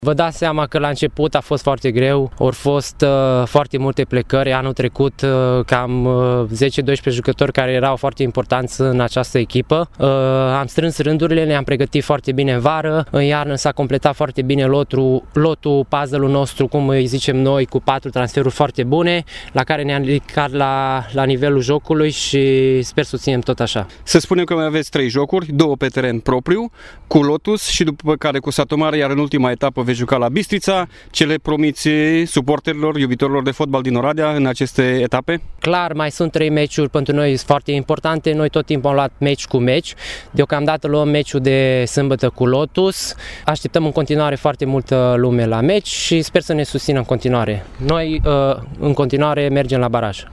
Vă dați seama că la început a fost foarte greu, au fost foarte multe plecări. Anul trecut cam 10-12 jucători care erau foarte importanți în această echipă. Am strâns rândurile, ne-am pregătit foarte bine în vară, în iarnă s-a completat foarte bine lotul, puzzle-ul nostru, cum îi zicem noi, cu 4 transferuri foarte bune, la care ne-am ridicat la nivelul jocului și sper să ținem tot așa. Să spunem că mai aveți 3 jocuri, 2 pe teren propriu, cu Lotus și după care cu Satu Mare, iar în ultima etapă veți juca la Bistrița. Ce le promiți suporterilor, iubitorilor de fotbal din Oradea în aceste etape? Clar, mai sunt 3 meciuri pentru noi foarte importante. Noi tot timpul am luat meci cu meci. Deocamdată luăm meciul de sâmbătă cu Lotus. Așteptăm în continuare foarte multă lume la meci și sper să ne susțină în continuare. Noi în continuare mergem la baraj.